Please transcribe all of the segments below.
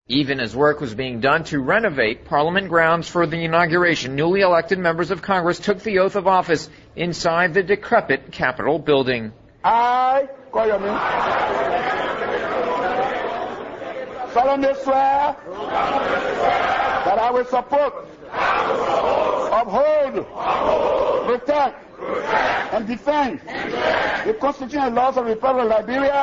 Even as work was being done to renovate Parliament grounds for the inauguration, newly elected members of Congress took the oath of office inside the decrepit Capitol building. I, call your name, solemnly swear that I will support, uphold, protect, and defend the Constitution and laws of the Republic of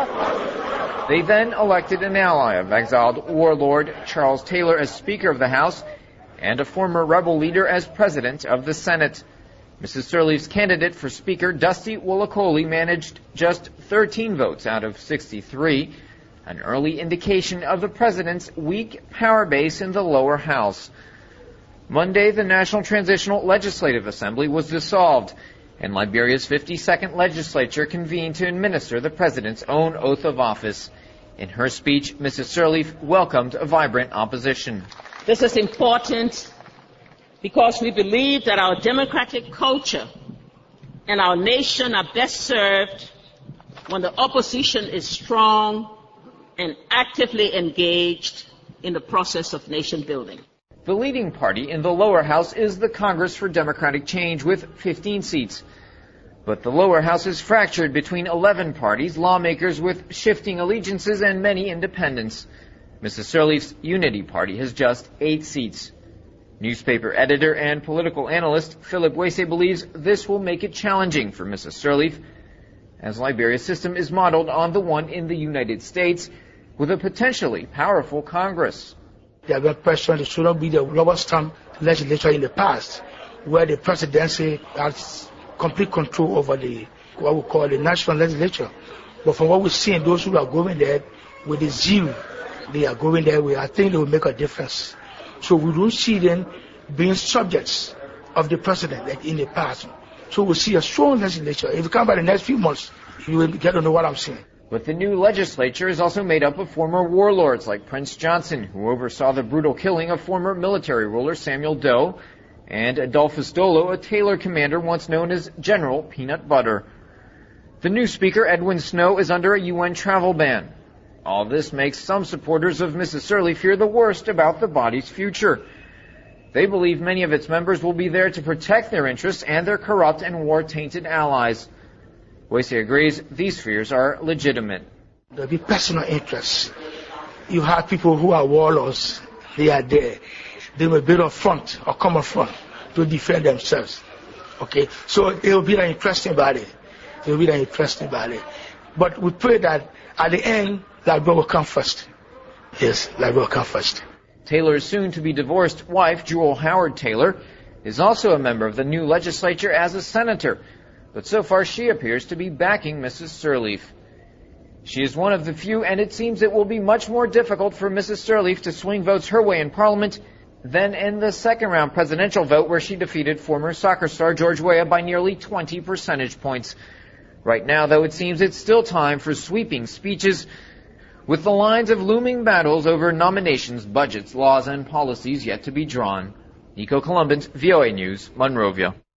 Liberia. They then elected an ally of exiled warlord Charles Taylor as Speaker of the House and a former rebel leader as President of the Senate. Mrs. Sirleaf's candidate for Speaker, Dusty Woolacole, managed just 13 votes out of 63, an early indication of the President's weak power base in the lower house. Monday, the National Transitional Legislative Assembly was dissolved, and Liberia's 52nd legislature convened to administer the President's own oath of office. In her speech, Mrs. Sirleaf welcomed a vibrant opposition. This is important because we believe that our democratic culture and our nation are best served when the opposition is strong and actively engaged in the process of nation building. The leading party in the lower house is the Congress for Democratic Change with 15 seats. But the lower house is fractured between 11 parties, lawmakers with shifting allegiances, and many independents. Mrs. Sirleaf's Unity Party has just 8 seats. Newspaper editor and political analyst Philip Wese believes this will make it challenging for Mrs. Sirleaf, as Liberia's system is modeled on the one in the United States, with a potentially powerful Congress. They have questioned it should not be the rubber stamp legislature in the past, where the presidency has complete control over what we call the national legislature. But from what we see, those who are going there with the zeal they are going there with, I think they will make a difference. So we don't see them being subjects of the president like in the past. So we see a strong legislature. If you come by the next few months, you will get to know what I'm saying. But the new legislature is also made up of former warlords like Prince Johnson, who oversaw the brutal killing of former military ruler Samuel Doe, and Adolphus Dolo, a Taylor commander once known as General Peanut Butter. The new Speaker, Edwin Snow, is under a UN travel ban. All this makes some supporters of Mrs. Sirleaf fear the worst about the body's future. They believe many of its members will be there to protect their interests and their corrupt and war-tainted allies. Wese agrees these fears are legitimate. There'll be personal interests. You have people who are warlords. They are there. They will build a front or come up front to defend themselves. Okay, so it will be an interesting body. It will be an interesting body. But we pray that at the end, Liberia will come first. Yes, Liberia will come first. Taylor's soon-to-be-divorced wife, Jewel Howard Taylor, is also a member of the new legislature as a senator. But so far she appears to be backing Mrs. Sirleaf. She is one of the few, and it seems it will be much more difficult for Mrs. Sirleaf to swing votes her way in Parliament than in the second-round presidential vote where she defeated former soccer star George Weah by nearly 20 percentage points. Right now, though, it seems it's still time for sweeping speeches, with the lines of looming battles over nominations, budgets, laws, and policies yet to be drawn. Nico Columbans, VOA News, Monrovia.